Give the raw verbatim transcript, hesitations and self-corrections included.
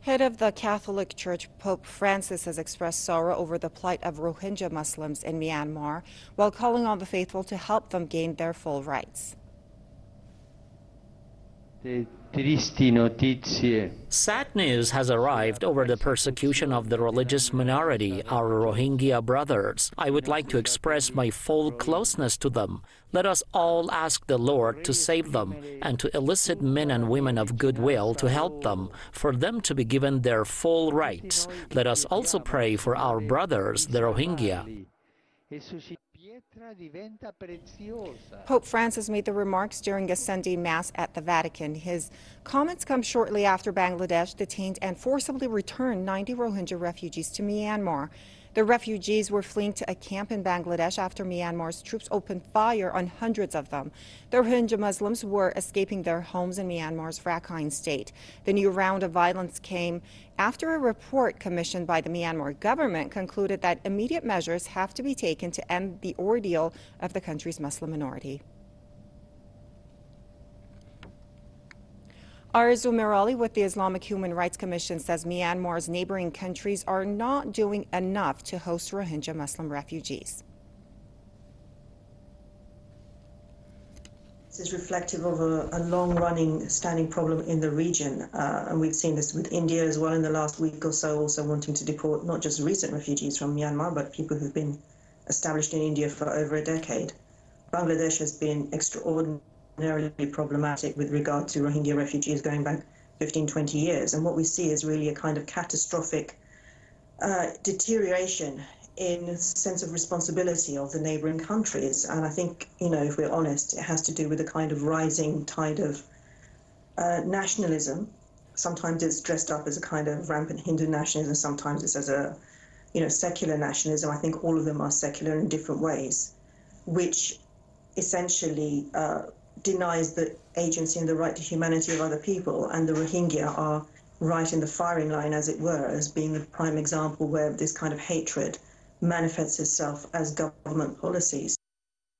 Head of the Catholic Church, Pope Francis, has expressed sorrow over the plight of Rohingya Muslims in Myanmar, while calling on the faithful to help them gain their full rights. Sad news has arrived over the persecution of the religious minority, our Rohingya brothers. I would like to express my full closeness to them. Let us all ask the Lord to save them and to elicit men and women of goodwill to help them, for them to be given their full rights. Let us also pray for our brothers, the Rohingya. Pope Francis made the remarks during a Sunday Mass at the Vatican. His comments come shortly after Bangladesh detained and forcibly returned ninety Rohingya refugees to Myanmar. The refugees were fleeing to a camp in Bangladesh after Myanmar's troops opened fire on hundreds of them. The Rohingya Muslims were escaping their homes in Myanmar's Rakhine state. The new round of violence came after a report commissioned by the Myanmar government concluded that immediate measures have to be taken to end the ordeal of the country's Muslim minority. Arzu Mirali with the Islamic Human Rights Commission says Myanmar's neighboring countries are not doing enough to host Rohingya Muslim refugees. This is reflective of a, a long-running standing problem in the region, uh, and we've seen this with India as well in the last week or so, also wanting to deport not just recent refugees from Myanmar, but people who've been established in India for over a decade. Bangladesh has been extraordinary. problematic with regard to Rohingya refugees going back fifteen, twenty years. And what we see is really a kind of catastrophic uh, deterioration in sense of responsibility of the neighboring countries. And I think, you know, if we're honest, it has to do with a kind of rising tide of uh, nationalism. Sometimes it's dressed up as a kind of rampant Hindu nationalism, sometimes it's as a, you know, secular nationalism. I think all of them are secular in different ways, which essentially uh, denies the agency and the right to humanity of other people, and the Rohingya are right in the firing line, as it were, as being the prime example where this kind of hatred manifests itself as government policies.